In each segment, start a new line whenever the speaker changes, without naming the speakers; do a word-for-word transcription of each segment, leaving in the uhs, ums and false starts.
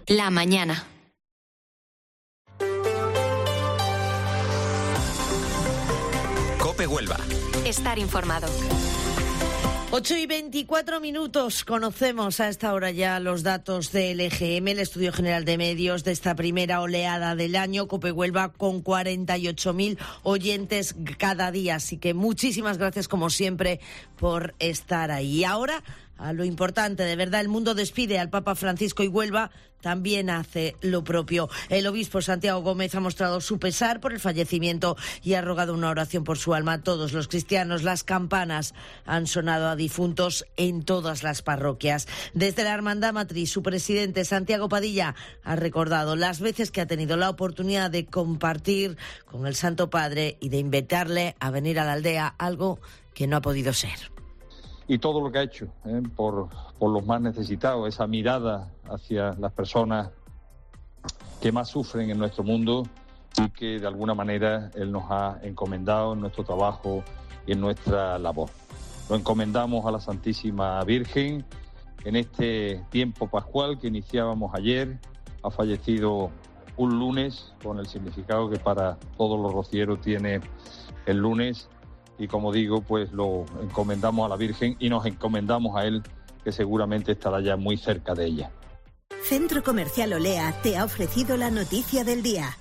La mañana.
COPE Huelva.
Estar informado.
ocho y veinticuatro minutos. Conocemos a esta hora ya los datos del E G M, el Estudio General de Medios, de esta primera oleada del año. COPE Huelva con cuarenta y ocho mil oyentes cada día. Así que muchísimas gracias, como siempre, por estar ahí. Y ahora, a lo importante, de verdad, el mundo despide al Papa Francisco y Huelva también hace lo propio. El obispo Santiago Gómez ha mostrado su pesar por el fallecimiento y ha rogado una oración por su alma a todos los cristianos. Las campanas han sonado a difuntos en todas las parroquias. Desde la Hermandad Matriz, su presidente Santiago Padilla ha recordado las veces que ha tenido la oportunidad de compartir con el Santo Padre y de invitarle a venir a la aldea, algo que no ha podido ser.
Y todo lo que ha hecho ¿eh? por, por los más necesitados, esa mirada hacia las personas que más sufren en nuestro mundo y que de alguna manera Él nos ha encomendado en nuestro trabajo y en nuestra labor. Lo encomendamos a la Santísima Virgen en este tiempo pascual que iniciábamos ayer. Ha fallecido un lunes, con el significado que para todos los rocieros tiene el lunes. Y como digo, pues lo encomendamos a la Virgen y nos encomendamos a Él, que seguramente estará ya muy cerca de ella.
Centro Comercial Olea te ha ofrecido la noticia del día.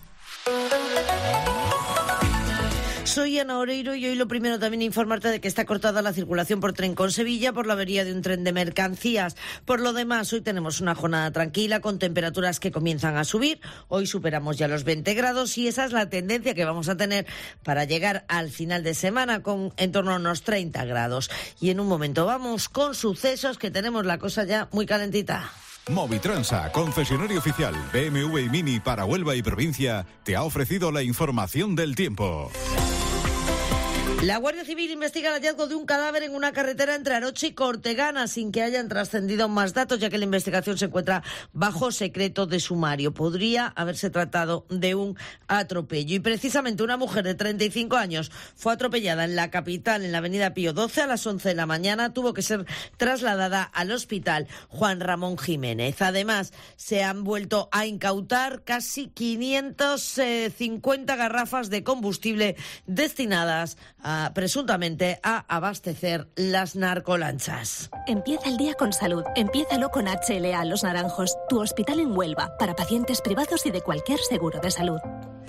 Soy Ana Oreiro y hoy lo primero también informarte de que está cortada la circulación por tren con Sevilla por la avería de un tren de mercancías. Por lo demás, hoy tenemos una jornada tranquila con temperaturas que comienzan a subir. Hoy superamos ya los veinte grados y esa es la tendencia que vamos a tener para llegar al final de semana con en torno a unos treinta grados. Y en un momento vamos con sucesos, que tenemos la cosa ya muy calentita.
Movitransa, concesionario oficial B M W y Mini para Huelva y provincia, te ha ofrecido la información del tiempo.
La Guardia Civil investiga el hallazgo de un cadáver en una carretera entre Aroche y Cortegana sin que hayan trascendido más datos, ya que la investigación se encuentra bajo secreto de sumario. Podría haberse tratado de un atropello. Y precisamente una mujer de treinta y cinco años fue atropellada en la capital, en la avenida Pío doce, a las once de la mañana. Tuvo que ser trasladada al hospital Juan Ramón Jiménez. Además, se han vuelto a incautar casi quinientas cincuenta garrafas de combustible destinadas a A, presuntamente a abastecer las narcolanchas.
Empieza el día con salud. Empiézalo con H L A Los Naranjos, tu hospital en Huelva, para pacientes privados y de cualquier seguro de salud.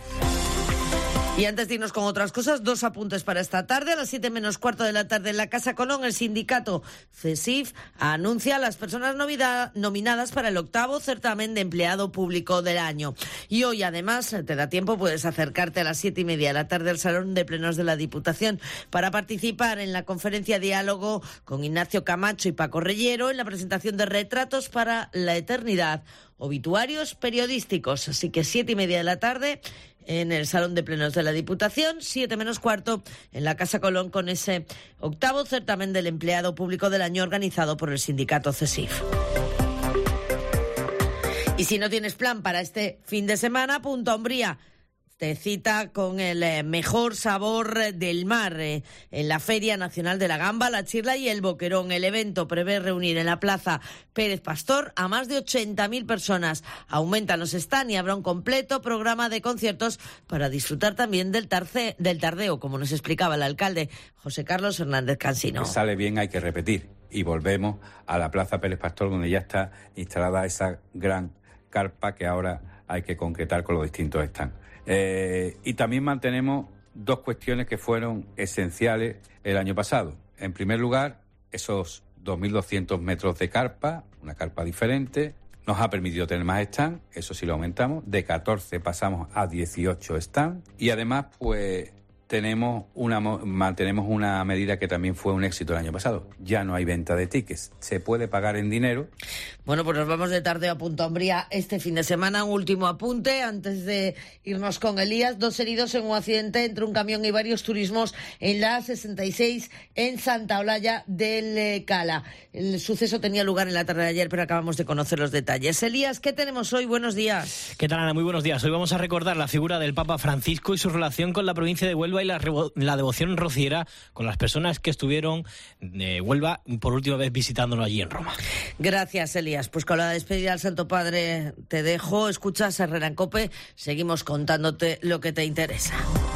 Y antes de irnos con otras cosas, dos apuntes para esta tarde. A las siete menos cuarto de la tarde en la Casa Colón, el sindicato CESIF anuncia a las personas novida, nominadas para el octavo certamen de empleado público del año. Y hoy, además, te da tiempo, puedes acercarte a las siete y media de la tarde al Salón de Plenos de la Diputación para participar en la conferencia Diálogo con Ignacio Camacho y Paco Reyero en la presentación de Retratos para la Eternidad, obituarios periodísticos. Así que siete y media de la tarde en el Salón de Plenos de la Diputación, siete menos cuarto en la Casa Colón, con ese octavo certamen del empleado público del año organizado por el sindicato CESIF. Y si no tienes plan para este fin de semana, Punta Umbría te cita con el mejor sabor del mar eh, en la Feria Nacional de la Gamba, la Chirla y el Boquerón. El evento prevé reunir en la Plaza Pérez Pastor a más de ochenta mil personas. Aumentan los stand y habrá un completo programa de conciertos para disfrutar también del, tarce, del tardeo, como nos explicaba el alcalde José Carlos Hernández Cansino.
Si sale bien hay que repetir y volvemos a la Plaza Pérez Pastor, donde ya está instalada esa gran carpa que ahora hay que concretar con los distintos stands. Eh, y también mantenemos dos cuestiones que fueron esenciales el año pasado. En primer lugar, esos dos mil doscientos metros de carpa, una carpa diferente, nos ha permitido tener más stand, eso sí lo aumentamos, de catorce pasamos a dieciocho stand y además pues tenemos una mantenemos una medida que también fue un éxito el año pasado. Ya no hay venta de tickets, se puede pagar en dinero.
Bueno, pues nos vamos de tardeo a Punta Umbría este fin de semana. Un último apunte antes de irnos con Elías. Dos heridos en un accidente entre un camión y varios turismos en la A sesenta y seis en Santa Olalla del Cala. El suceso tenía lugar en la tarde de ayer, pero acabamos de conocer los detalles. Elías, ¿qué tenemos hoy? Buenos días.
¿Qué tal, Ana? Muy buenos días. Hoy vamos a recordar la figura del Papa Francisco y su relación con la provincia de Huelva
Huelva y la, la devoción rociera con las personas que estuvieron de Huelva por última vez visitándolo allí en Roma.
Gracias, Elías. Pues con la despedida al Santo Padre te dejo. Escuchas Herrera en COPE. Seguimos contándote lo que te interesa.